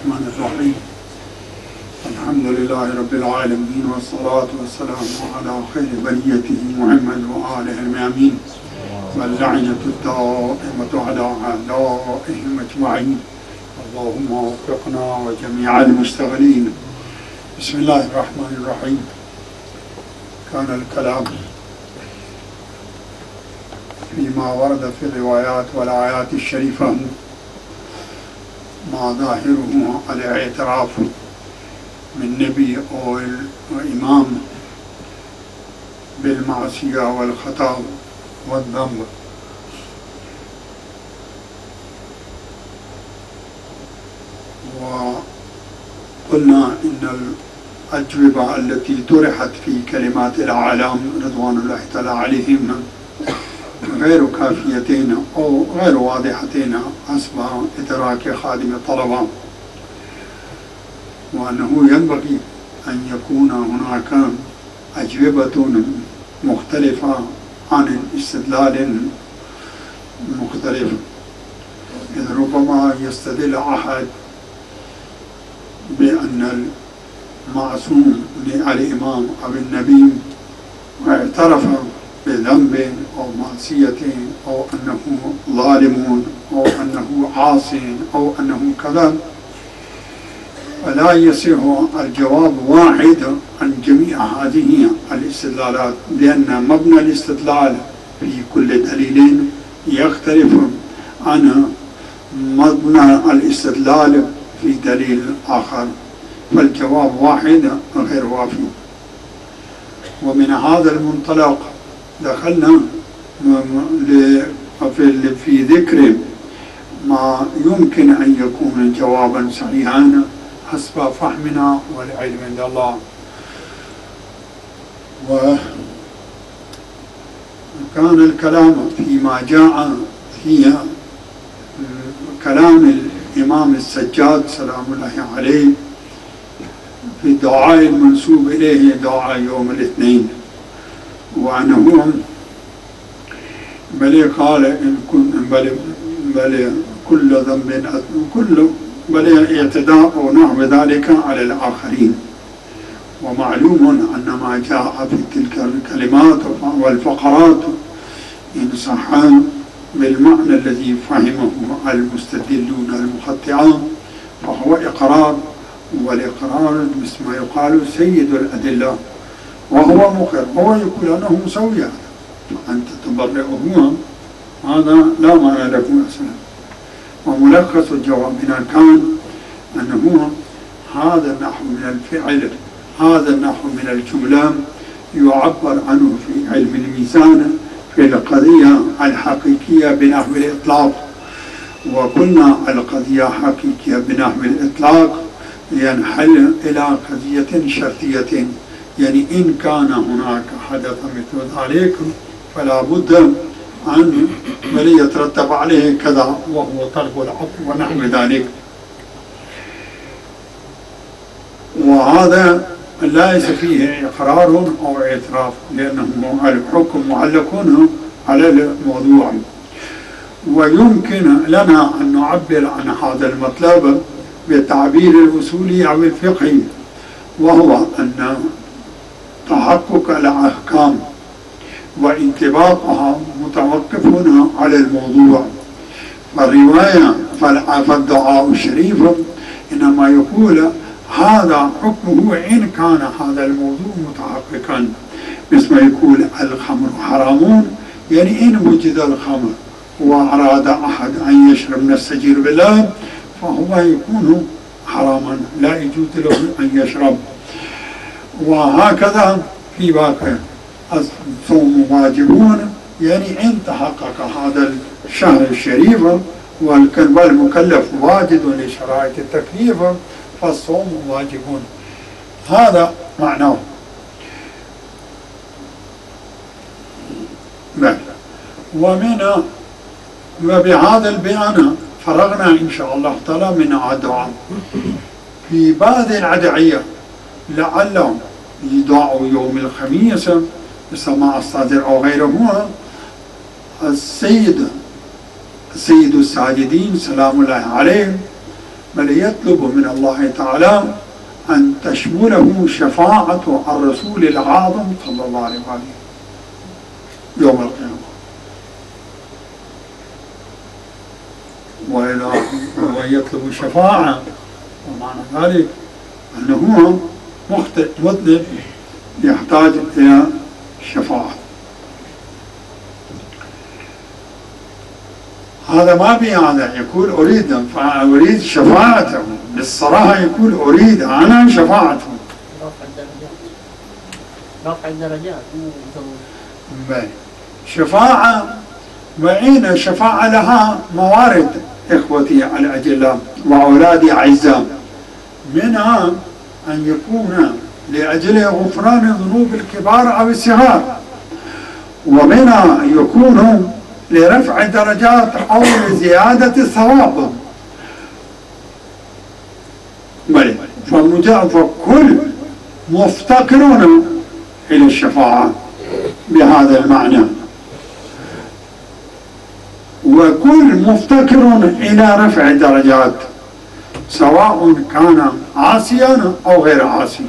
الرحمن الرحيم. الحمد لله رب العالمين، والصلاة والسلام على خير بليته محمد وآله الميامين، واللعنة الدائمة على أعدائهم أجمعين. اللهم وفقنا وجميع المشتغلين. بسم الله الرحمن الرحيم. كان الكلام فيما ورد في الروايات والآيات الشريفة ما ظاهره الاعتراف من نبي أو إمام بالمعصية والخطأ والذنب. وقلنا إن الأجوبة التي طرحت في كلمات الأعلام رضوان الله تعالى عليهم غير كافيتين أو غير واضحتين حسب إدراك خادم الطلبة، وأنه ينبغي أن يكون هناك أجوبة مختلفة عن استدلال مختلف، إذ ربما يستدل أحد بأن المعصوم الإمام أو النبي اعترف بذنب أو معصية أو أنه ظالم أو أنه عاص أو أنه كذا، فلا يصح الجواب واحد عن جميع هذه الاستدلالات، لأن مبنى الاستدلال في كل دليل يختلف عن مبنى الاستدلال في دليل آخر، فالجواب واحد غير وافي. ومن هذا المنطلق دخلنا في ذكر ما يمكن أن يكون جوابا صحيحا حسب فهمنا والعلم عند الله. وكان الكلام فيما جاء في كلام الإمام السجاد سلام الله عليه في الدعاء المنسوب إليه دعاء يوم الاثنين، وأنه بل قال إن كن بل كل ذنب بل اعتداء ونحو ذلك على الآخرين. ومعلوم أن ما جاء في تلك الكلمات والفقرات إن صح بالمعنى الذي فهمه المستدلون المخطئون فهو إقرار، والإقرار مثل ما يقال سيد الأدلة، وهو مقر، هو يقول أنه مسوي، فأنت تبرئه، هذا لا معنى له أصلا. وملخص جوابنا كان أنه هذا النحو من الفعل، هذا النحو من الجملة يعبر عنه في علم الميزان في القضية الحقيقية بنحو الإطلاق. وقلنا القضية حقيقية بنحو الإطلاق ينحل إلى قضية شرطية، يعني إن كان هناك حدث مثل ذلك فلا بد أن يترتب عليه كذا، وهو طلب العفو ونحو ذلك. وهذا ليس فيه إقرار أو اعتراف، لأنه الحكم معلق على الموضوع. ويمكن لنا أن نعبر عن هذا المطلب بالتعبير الأصولي أو الفقهي، وهو أن تحقق الأحكام وانطباقها متوقف على الموضوع. فالرواية فالدعاء الشريف إنما يقول هذا حكمه إن كان هذا الموضوع متحققا، مثل ما يقول الخمر حرام، يعني إن وجد الخمر وأراد أحد أن يشرب من السجير بالله فهو يكون حراما، لا يجوز له أن يشرب. وهكذا في باقي الصوم واجبون، يعني إن تحقق هذا الشهر الشريف والمكلف واجد لشرائط التكليف فالصوم واجبون، هذا معناه. وبهذا البيان فرغنا إن شاء الله تعالى من الدعاء. في بعض الأدعية لعلهم يدعوا يوم الخميس بسماع الصادر أو غيره، السيد الساجدين سلام الله عليه بل يطلب من الله تعالى أن تشمله شفاعة الرسول الأعظم صلى الله عليه وآله يوم القيامة. ويطلب شفاعة، ومعنى ذلك أنه مخطئ مذنب يحتاج إلى شفاعة. هذا ما بهذا يقول أريد شفاعته، بالصراحة يقول أريد أنا شفاعته. رفع الدرجات. شفاعة، وإن الشفاعة لها موارد إخوتي الأجلاء وأولادي أعزاء، منها أن يكون لأجل غفران الذنوب الكبار أو الصغار، ومنها يكون لرفع الدرجات أو لزيادة الثواب. فكل مفتقرون إلى الشفاعة بهذا المعنى، وكل مفتقر إلى رفع الدرجات سواء كان عاصيا أو غير عاصي.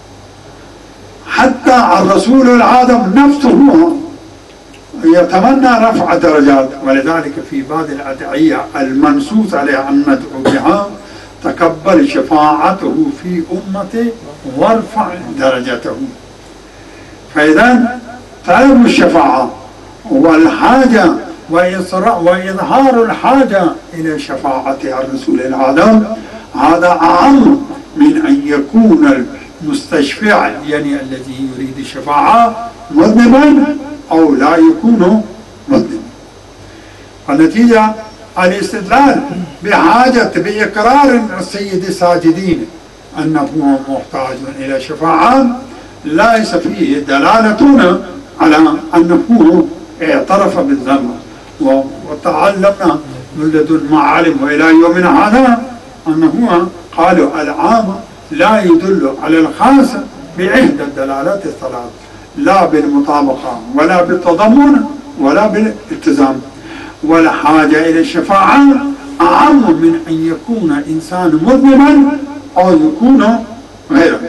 حتى الرسول العظيم نفسه يتمنى رفع درجات، ولذلك في بعض الأدعية المنصوص عليها أن ندعو بها: تقبل شفاعته في أمته وارفع درجته. فإذا طلب الشفاعة والحاجة وإظهار الحاجة إلى شفاعة الرسول العظيم هذا أعم من أن يكون المستشفع يعني الذي يريد الشفاعة مذنبا أو لا يكون مذنبا. فالنتيجة الاستدلال بحاجة بإقرار السيد الساجدين أنه محتاج إلى شفاعة ليس فيه دلالة على أنه اعترف بالذنب. وتعلمنا من لدن ما علم وإلى يومنا هذا أنه قالوا العام لا يدل على الخاص بإحدى الدلالات الثلاث، لا بالمطابقة ولا بالتضمن ولا بالالتزام. والحاجة إلى الشفاعة أعم من أن يكون إنسان مذنبا أو يكون غيره.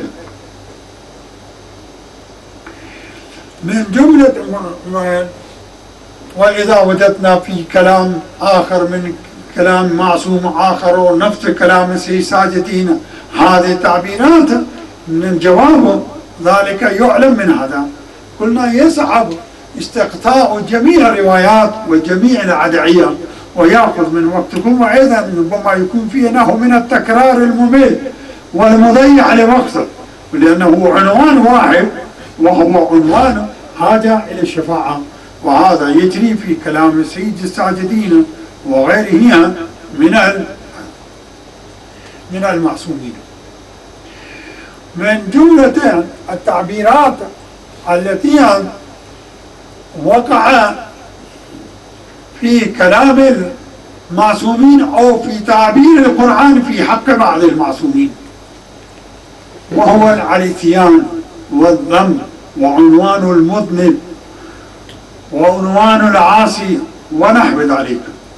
من جملة وإذا وجدنا في كلام آخر من كلام معصوم آخر ونفس كلام السيد ساجدين هذه التعبيرات من جواب ذلك يعلم من هذا. قلنا يصعب استقطاع جميع الروايات وجميع الأدعية ويأخذ من وقتكم، وأيضا ربما يكون فيه نوع من التكرار الممل والمضيع لوقته، لأنه عنوان واحد وهو عنوان حاجة إلى الشفاعة، وهذا يجري في كلام السيد الساجدين وغيره من المعصومين. من جملة التعبيرات التي وقع في كلام المعصومين أو في تعبير القرآن في حق بعض المعصومين، وهو العصيان والذنب وعنوان المذنب وعنوان العاصي ونحو ذلك.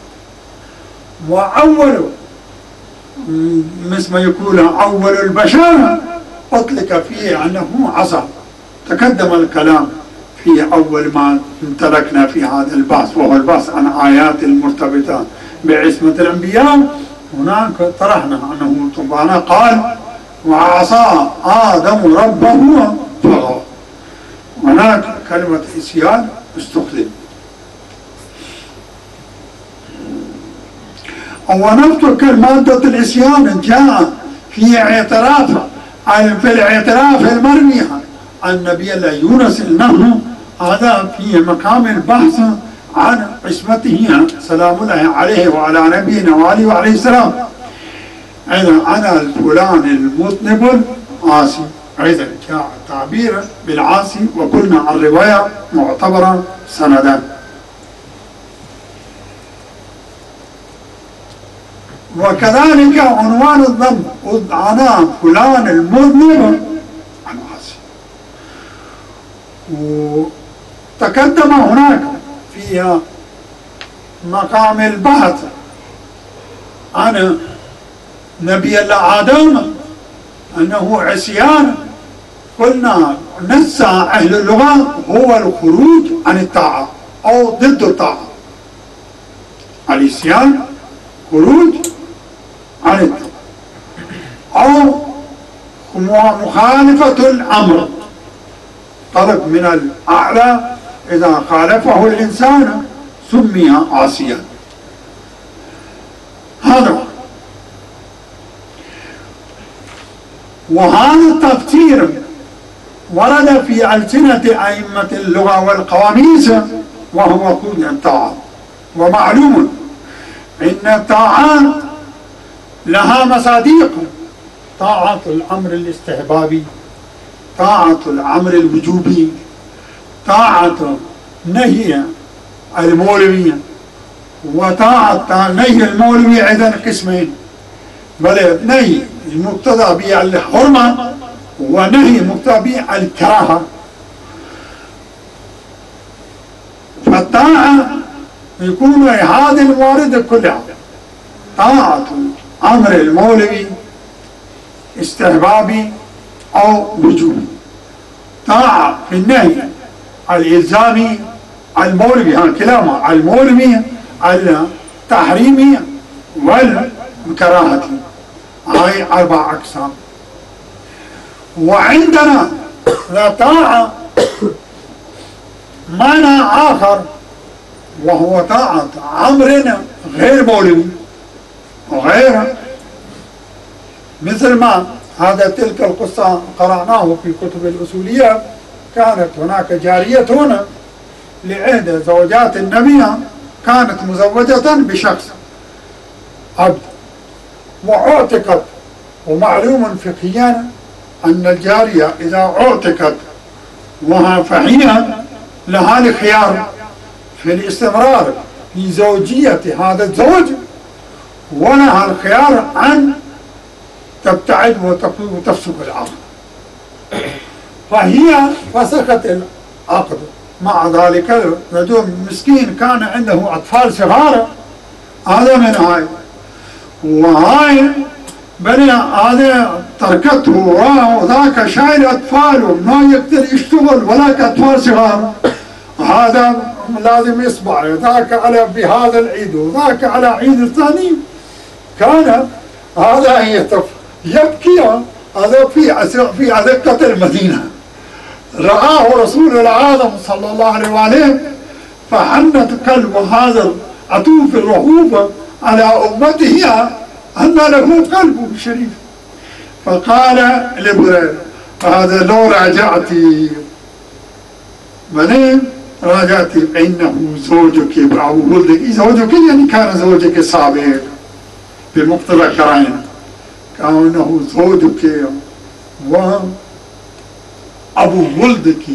وأول مثل ما يقول أول البشر أطلق فيه أنه عصى. تقدم الكلام في أول ما تركنا في هذا البحث، وهو البحث عن آيات المرتبطة بعصمة الأنبياء. هناك طرحنا أنه سبحانه قال: وعصى آدم ربه فغوى. هناك كلمة عصيان استخدم. ونفس مادة العصيان جاء في الاعتراف المرمي عن نبي الله يونس، انه هذا في مقام البحث عن عصمته سلام الله عليه وعلى نبينا وعليه وعليه السلام. أنا الفلان المذنب العاصي، أيضا جاء التعبير بالعاصي، وقلنا الرواية معتبرة سندا. وكذلك عنوان الذنب، أنا فلان المذنب العاصي. وتقدم هناك في مقام البحث عن نبي الله آدم أنه عصيان، قلنا نص أهل اللغة هو الخروج عن الطاعة أو ضد الطاعة. العصيان خروج عن الطاعة أو مخالفة الأمر، طلب من الأعلى إذا خالفه الإنسان سمي عاصيا. هذا وهذا التفسير ورد في ألسنة أئمة اللغة والقواميس وهو خروج عن الطاعة. ومعلوم أن الطاعات لها مصادق: طاعة الأمر الاستحبابي، طاعة الأمر الوجوبي، طاعة نهي المولوي. وطاعة نهي المولوي أيضا قسمين: بل نهي المقتضى بالحرمة ونهي مقتضى بالكراهة. فالطاعة يكون هذه الموارد كلها: طاعة أمر المولوي استحبابي أو وجوبي، طاعة في النهي الإلزامي المولوي، كلاهما المولوي التحريمي والكراهة. هاي 4 أقسام. وعندنا طاعة معنى آخر وهو طاعة أمر غير مولوي وغير، مثل ما تلك القصة قرأناه في كتب الأصولية. كانت هناك جارية هنا لإحدى زوجات النبي، كانت مزوجة بشخص عبد واعتقت. ومعلوم فقهيا أن الجارية إذا اعتقت فهي لها الخيار في الاستمرار في زوجية هذا الزوج، ولها الخيار أن تبتعد وتفسق العقد. فهي فسخت العقد. مع ذلك الرجل مسكين كان عنده أطفال صغار، هذا من هاي وهاي بني هذا تركته، وذاك شايل أطفاله ما يقدر يشتغل ولا أطفال صغار، هذا لازم يصبر، ذاك على بهذا العيد وذاك على عيد الثاني. كان هذا يبكي. هذا في أزقة المدينة رآه رسول العالم صلى الله عليه وآله، فحنت قلب هذا العطوف الرؤوف على أمته أن له قلب شريف. فقال لبرير: هذا لو راجعتي منين راجعتي إنه زوجك أبو ولدك. زوجك يعني كان زوجك سابق بمقتضى كرائن، كأنه زوجك وأبو ولدك.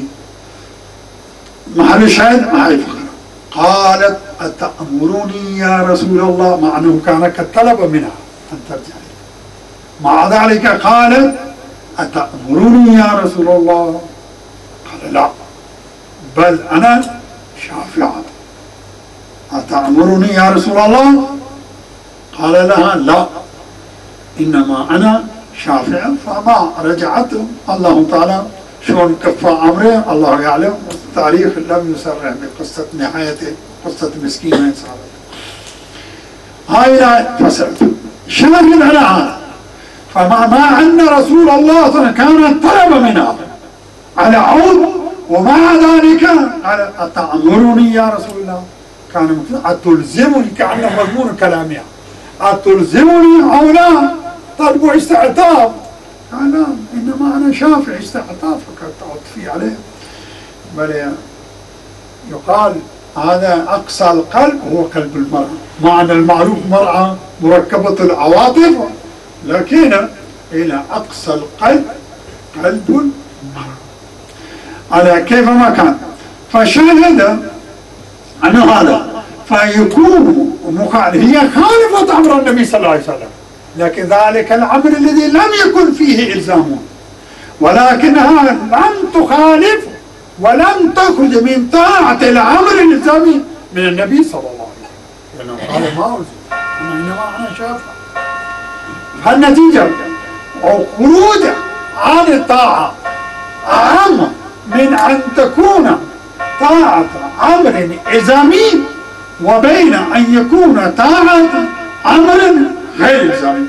محل شاهد هاي فقرة. قالت: أتأمروني يا رسول الله؟ مع أنه كان قد طلب منها أن ترجع. مع ذلك قالت: أتأمروني يا رسول الله؟ قال: لا، بل أنا شافعة. أتأمرني يا رسول الله؟ قال لها: لا، إنما أنا شافعة. فما رجعت. الله تعالى شلون كفى أمره الله يعلم، التاريخ لم يسرع بقصة نهاية قصة مسكينة صارت. هاي لا فسرت شاهد على هذا. فما أن رسول الله كان طلب منها على عود، ومع ذلك قال: أتأمرني يا رسول الله؟ كان أتلزمني، كأنه مضمون كلامها، أتلزمني أو لا؟ طلب استعطاف. قال: لا، إنما أنا شافع. استعطافك تعطفي عليه. بل يقال هذا أقصى القلب هو قلب المرأة. معنى المعروف مرأة مركبة العواطف، لكن إلى أقصى القلب قلب المرأة على كيف ما كان. فشاهد أن هذا فيكون هي خالفة أمر النبي صلى الله عليه وسلم، لكن ذلك الأمر الذي لم يكن فيه إلزام، ولكنها لم تخالف ولم تخرج من طاعة الأمر الإلزامي من النبي صلى الله عليه وسلم، لأنه قال: ما ألزم، إنما أنا شافع. فالنتيجة خروج عن الطاعة أهم من أن تكون طاعة أمر إلزامي وبين أن يكون طاعة أمر غير إلزامي.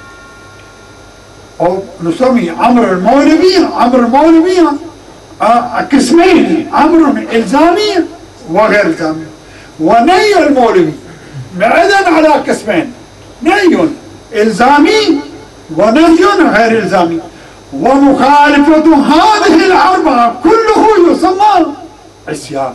أو نسمي أمر المولوي قسمين: أمر إلزامي وغير إلزامي. ونهي المولوي معدا على قسمين: نهي إلزامي ونهي غير إلزامي. ومخالفة هذه الأربعة كله يسمى عصيان،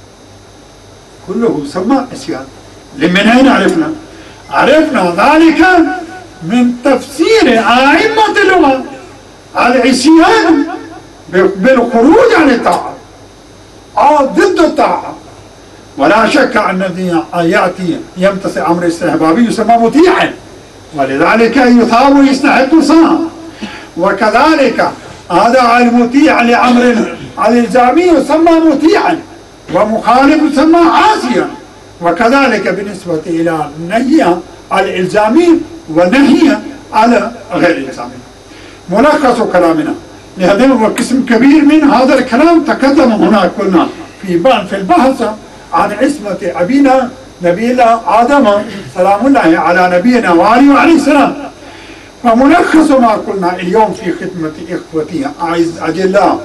كله يسمى عصيان. لمن أين عرفنا؟ عرفنا ذلك من تفسير أئمة اللغة العصيان بالخروج عن الطاعة أو ضد الطاعة. ولا شك أن الذي يأتي يمتثل أمر استحبابي يسمى مطيعا، ولذلك يثاب ويستحق صاع. وكذلك هذا المطيع لأمر الإلزامي يسمى مطيعا، ومخالف يسمى عاصيا. وكذلك بالنسبة إلى النهي الإلزامي والنهي على غير الإلزامي. ملخص كلامنا لهذا هو قسم كبير من هذا الكلام تقدم هناك. قلنا في البحث عن عصمة أبينا نبي الله آدم سلام الله على نبينا وآله عليه السلام. فملخص ما قلنا اليوم في خدمة إخوتي أجلاء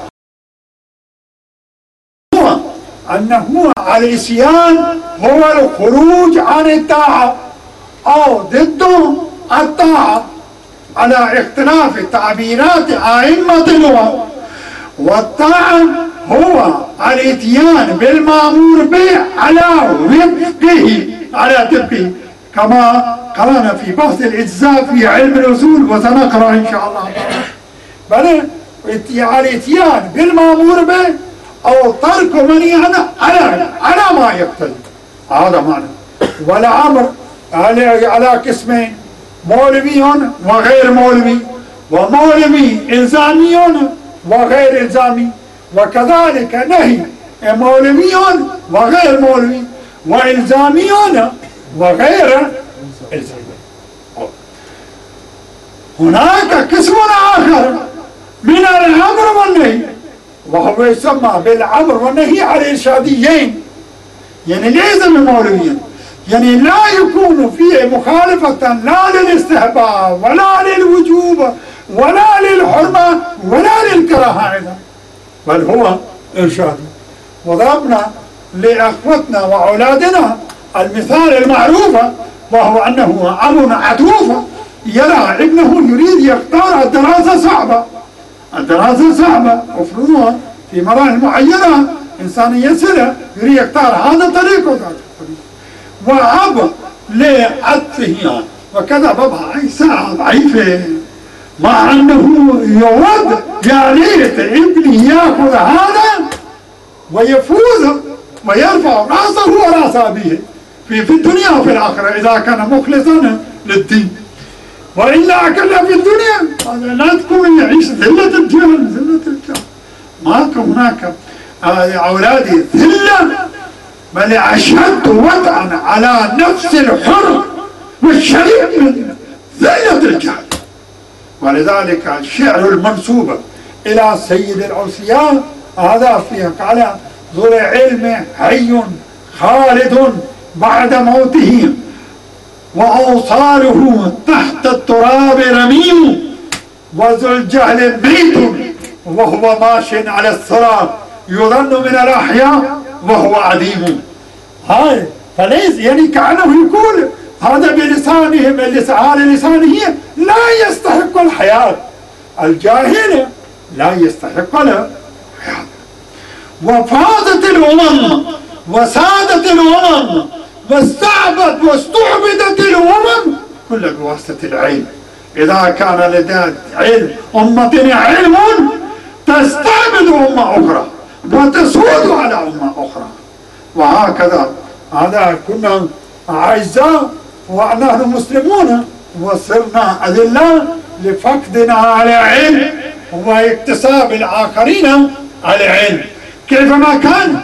هو أنه العصيان هو الخروج عن الطاعة أو ضد الطاعة على اختلاف تعبيرات أئمة اللغة. والطاعة هو الاتيان بالمأمور به على وفقه، على طبقه، كما قرأنا في بحث الإجزاء في علم الأصول وسنقرأ إن شاء الله تعالى. بل الاتيان بالمأمور به أو ترك منهي على ما يقتضي، هذا معنى. والأمر على قسمين: مولوي وغير مولوي، ومولوي إلزامي وغير إلزامي. وكذلك نهي مولوي وغير مولوي، وإلزامي وغير إلزامي. هناك قسم آخر من الأمر والنهي، وهو يسمى بالأمر والنهي على الإرشاديين، يعني ليس بمولويين، يعني لا يكون فيه مخالفة لا للاستحباب ولا للوجوب ولا للحرمة ولا للكراهة أيضا، بل هو إرشادي. وضربنا لأخوتنا وأولادنا المثال المعروف، وهو أنه أب عطوف يرى ابنه يريد يختار الدراسة صعبة، الدراسة صعبة أفرضوها في مراحل معينة إنسانية سهلة، يريد يختار هذا الطريق وذاك الطريق. وأب لعطفه وكذا بابا ساعة ضعيفة، مع أنه يود يا ليت ابني يأخذ هذا ويفوز ويرفع رأسه ورأس أبيه في الدنيا وفي الآخرة إذا كان مخلصا للدين. وإلا أكلنا في الدنيا لا تكون يعيش ذلة الجهل، ذلة الجهل. ماكو هناك أولادي ذلة، بل أشد وطئا على نفس الحر والشريف من ذلة الجهل. ولذلك الشعر المنسوب إلى سيد الأوصياء هذا فيه قال: ذو العلم حي خالد بعد موته، وأوصاله تحت التراب رميم، وذو الجهل ميت وهو ماش على الثرى، يظن من الأحياء وهو عديم. هاي فليس يعني كأنه يقول هذا بلسانه من لسانه لا يستحق الحياة، الجاهل لا يستحق الحياة. وفاضت الأمم وسادت الأمم واستعبدت الأمم كل بواسطة العلم. إذا كان لدى أمة علم تستعبد أمة أخرى وتسود على أمة أخرى، وهكذا. هذا كنا أعزاء ونحن مسلمون، وصرنا أذلاء لفقدنا على علم واكتساب الآخرين على علم كيفما كان.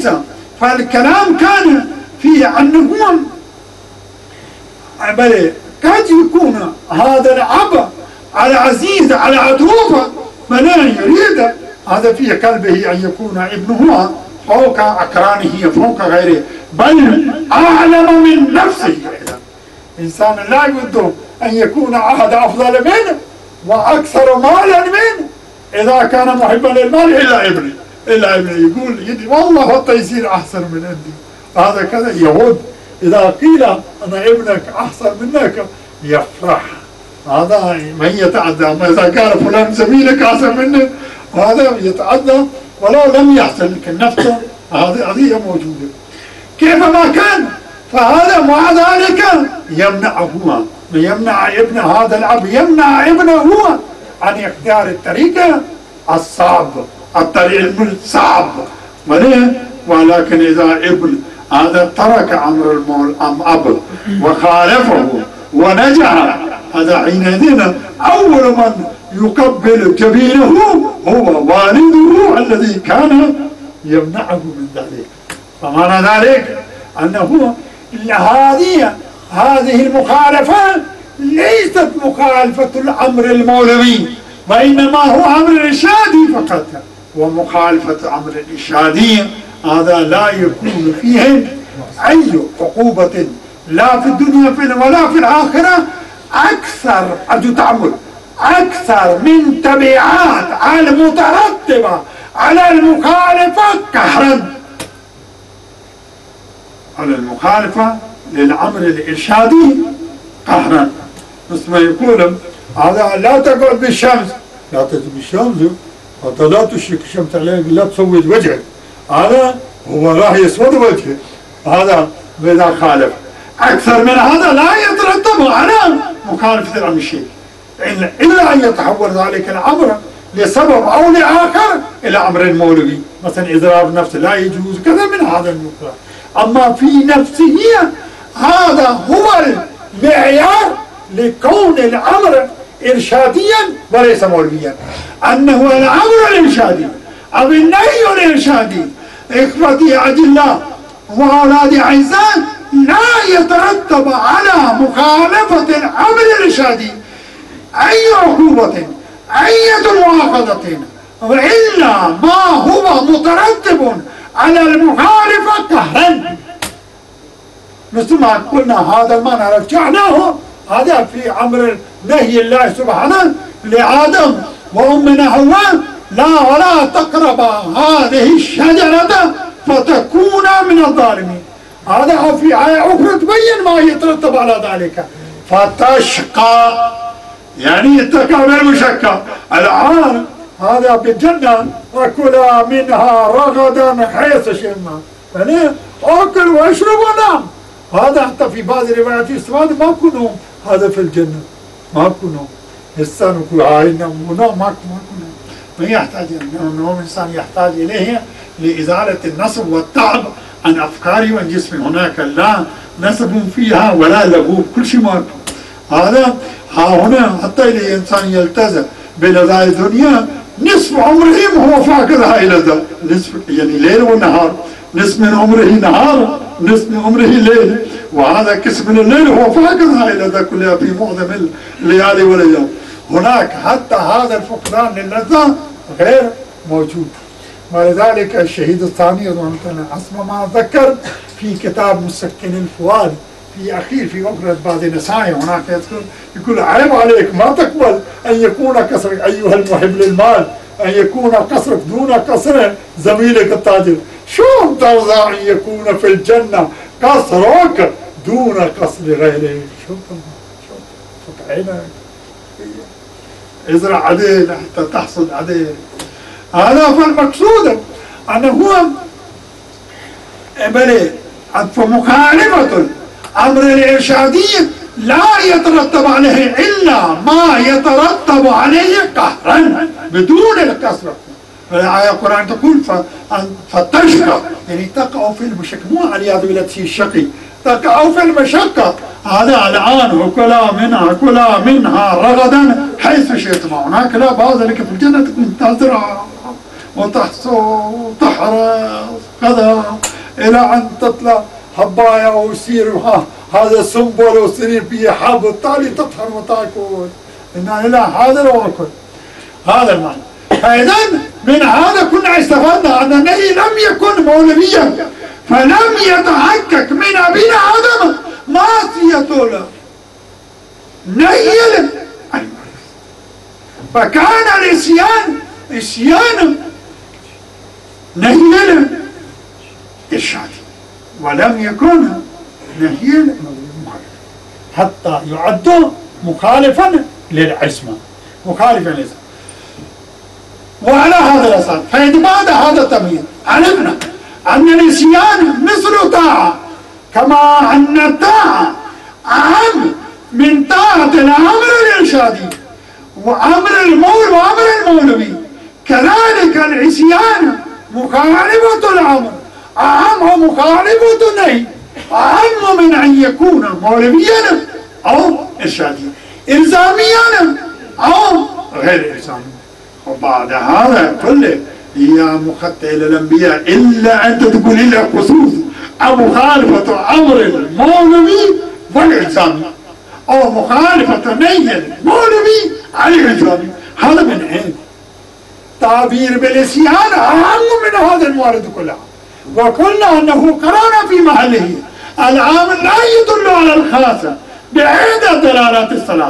فالكلام كان في أنهم قد يكون هذا الأب على عزيز على عطوفة فلا يريد هذا في قلبه أن يكون ابنه فوق أقرانه فوق غيره، بل أعلم من نفسه. إنسان لا يود أن يكون أحد أفضل منه وأكثر مالا منه إذا كان محبا للمال إلا ابنه، يقول والله حتى يصير أحسن من عندي. هذا كذا يهود إذا قيل أنا ابنك أحسن منك يفرح. هذا من يتعدى، أما إذا كان فلان زميلك أحسن منه هذا يتعدى ولو لم يحصل، لكن نفسه هذه قضية موجودة كيفما كان. فهذا مع ذلك يمنع ابن هذا الأب، يمنع ابنه هو عن اختيار الطريقة الصعب، الطريق الصعب. ولكن إذا ابن هذا ترك أمر الأب وخالفه ونجح، هذا حينئذ أول من يقبل جبينه هو والده الذي كان يمنعه من ذلك. فمعنى ذلك أنه هذه المخالفة ليست مخالفة الأمر المولوي، وإنما هو أمر إرشادي فقط. ومخالفة أمر الإرشادي هذا لا يكون فيه أي عقوبة لا في الدنيا ولا في الآخرة أكثر من تبعات المترتبة على المخالفة قهرا، على المخالفة للأمر الإرشادي قهرا. مثل ما يقول هذا لا تقعد بالشمس، لا تقعد بالشمس، هذا لا تشرك الشمس عليك، لا تسود وجهك، هذا هو راح يسود وجهه. هذا إذا خالف أكثر من هذا لا يترتب على مخالفة الأمر الشيء إلا أن يتحول ذلك الأمر لسبب أو لآخر إلى أمر مولوي، مثلا إضرار نفس لا يجوز كذا من هذا المقدار. أما في نفسه هذا هو المعيار لكون الأمر إرشاديا وليس مولويا، أنه الأمر الإرشادي أو النهي الإرشادي إخوتي أجلاء وأولاد أعزاء لا يترتب على مخالفة الأمر الإرشادي أي عقوبة أي مؤاخذة، وإلا ما هو مترتب على المخالفة قهرا. مثل ما قلنا هذا المعنى رجعناه، هذا في أمر نهي الله سبحانه لآدم وأمنا حواء لا ولا تقربا هذه الشجرة فتكونا من الظالمين. هذا في آية أخرى تبين ما يترتب على ذلك، فتشقى يعني تقع بالمشقة. الآن هذا بالجنة وكلا منها رغدا حيث شئتما، يعني أكل واشرب ونام. هذا حتى في بعض الروايات استفاد ما كنوا هذا في الجنة، ما كنوا الإنسان هاي ونوم ما كنوا. ما يحتاج النوم الإنسان يحتاج إليه لإزالة النصب والتعب عن أفكاره وعن جسمه. هناك لا نصب فيها ولا لغوب، كل شيء ما هذا هنا حتى الإنسان يلتزم بلذائذ الدنيا نصف عمره وهو فاقد هاي اللذة، نصف يعني ليل ونهار، نصف من عمره نهار، نصف من عمره ليل، وهذا قسم من الليل هو فاقد هاي اللذة كلها في معظم الليالي والأيام. هناك حتى هذا الفقدان للذة غير موجود. ولذلك الشهيد الثاني حسب ما ذكر في كتاب مسكن الفؤاد في أخير في أخرى بعض النسائي هناك يقول عيب عليك ما تقبل أن يكون قصرك أيها المحب للمال، أن يكون قصرك دون قصر زميلك التاجر. شو ترضى أن يكون في الجنة قصرك دون قصر غيرك؟ شو عينك ازرع عدل حتى تحصد عدل. هذا فالمقصود أنه هو فمخالفة أمر الإرشادي لا يترتب عليه إلا ما يترتب عليه قهرا بدون القصر. فالآية القرآن تقول فتشقى يعني تقع في المشقة، مو على في الشقي، تقع في المشقة. هذا الآن وكلا منها رغدا حيث شئتما. هناك لا بعض ذلك في الجنة تكون تزرع وتحصد وتحرث كذا إلى أن تطلع حباية ويصير هذا السنبل والسنين فيه حب والتالي تطهر وتاكل. إنا لا هذا الوكل هذا المعنى. فإذا من هذا كنا استفدنا أن النهي لم يكن مولويا، فلم يتحقق من أبينا آدم معصية له نهي. فكان العصيان عصيانا نهي إرشادي، ولم يكن نهي مخالف حتى يعد مخالفا للعصمة، مخالفا للعصمة. وعلى هذا الأساس فإذا بعد هذا التمييز علمنا أن العصيان مثل طاعة، كما أن الطاعة أهم من طاعة الأمر الإرشادي وأمر المولوي، كذلك العصيان مخالفة الأمر أهم مخالفة النهي، أهم من أن يكون مولويا أو إرشاديا، إلزاميا أو غير إلزامي. وبعد هذا كله يا مخطئ للأنبياء إلا أنت تقول لي خصوص أو مخالفة أمر المولوي والإلزامي أو مخالفة نهي المولوي على الإلزامي. هذا من عين تعبير بالعصيان أهم من هذا الموارد كلها. وقلنا أنه قرار في محله، العام لا يدل على الخاصة بعدة دلالات الثلاث،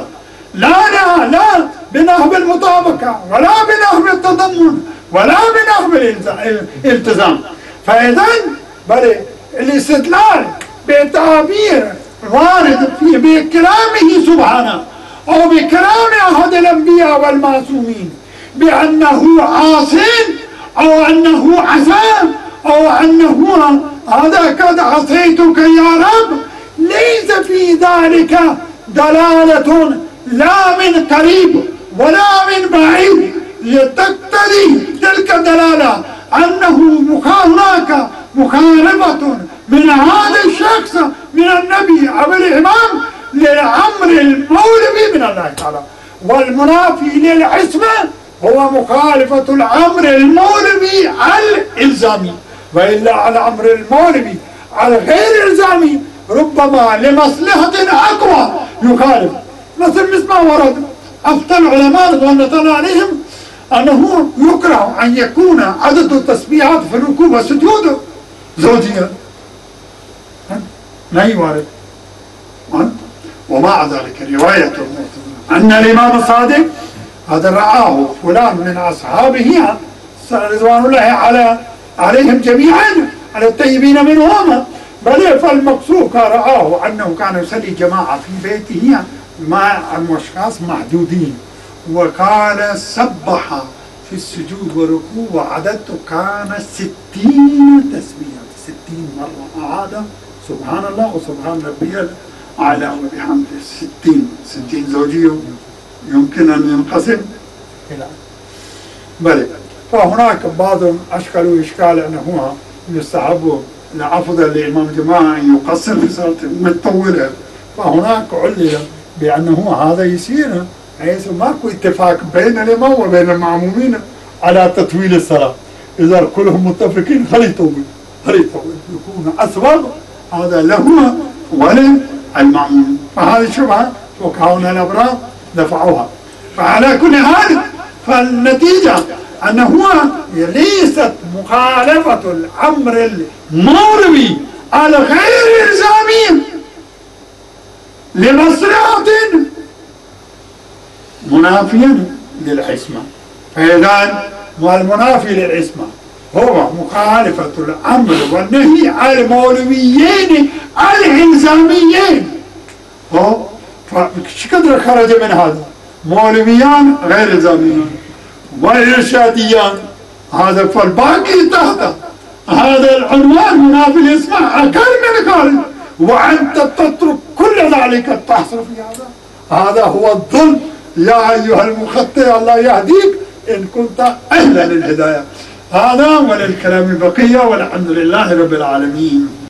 لا بنحو المطابقة ولا بنحو التضمن ولا بنحو الالتزام. فإذا بل الاستدلال بتعبير وارد في بكلامه سبحانه أو بكلام أحد الأنبياء والمعصومين بأنه عاصٍ أو أنه عصى أو أنه هذا قد عصيتك يا رب، ليس في ذلك دلالة لا من قريب ولا من بعيد تقتضي تلك الدلالة أنه هناك مخالفة من هذا الشخص من النبي أو الإمام للأمر المولوي من الله تعالى. والمنافي للعصمة هو مخالفة الأمر المولوي الإلزامي، وإلا على الأمر المولوي على غير إلزامي ربما لمصلحة أقوى يخالف. مثل ما ورد أفتى العلماء رضوان الله عليهم أنه يكره أن يكون عدد التسبيحات في الركوع والسجود زوجيا، لا يوارد. ومع ذلك رواية أن الإمام الصادق هذا رآه فلان من أصحابه رضوان الله عليهم جميعا على الطيبين منهم، بل فالمقصود رآه أنه كان يصلي جماعة في بيته مع أشخاص محدودين، وقال سبح في السجود والركوع وعددته كان 60 تسبيحة، 60 مرة أعاد سبحان الله وسبحان ربي الأعلى وبحمده. 60 زوجية يمكن أن ينقسم إلى بل. فهناك بعضهم أشكلوا إشكال أنه يستحب لأفضل لإمام جماعة أن يقصر في صلاة متطولة، فهناك علل بأنه هذا يصير حيث ماكو اتفاق بين الإمام وبين المعمومين على تطويل الصلاة. إذا كلهم متفقين خلي يطول يكون أسباب هذا له وللمعمومين. فهذه شبهة فقهاؤنا الأبرار دفعوها. فعلى كل حال فالنتيجة أنه ليست مخالفة الأمر المولوي على غير إلزامي لمصلحة منافيا للعصمة. فإذا والمنافي للعصمة هو مخالفة الأمر والنهي على المولويين الإلزاميين. فشكدر خرج من هذا مولويان غير إلزاميين والإرشاديان، هذا فالباقي تحت هذا العنوان منافي للإسماء أقل من خارج، وأنت تترك كل ذلك تحصل في هذا هو الظلم. يا أيها المخطئ الله يهديك إن كنت أهلا للهداية. هذا وللكلام بقية، والحمد لله رب العالمين.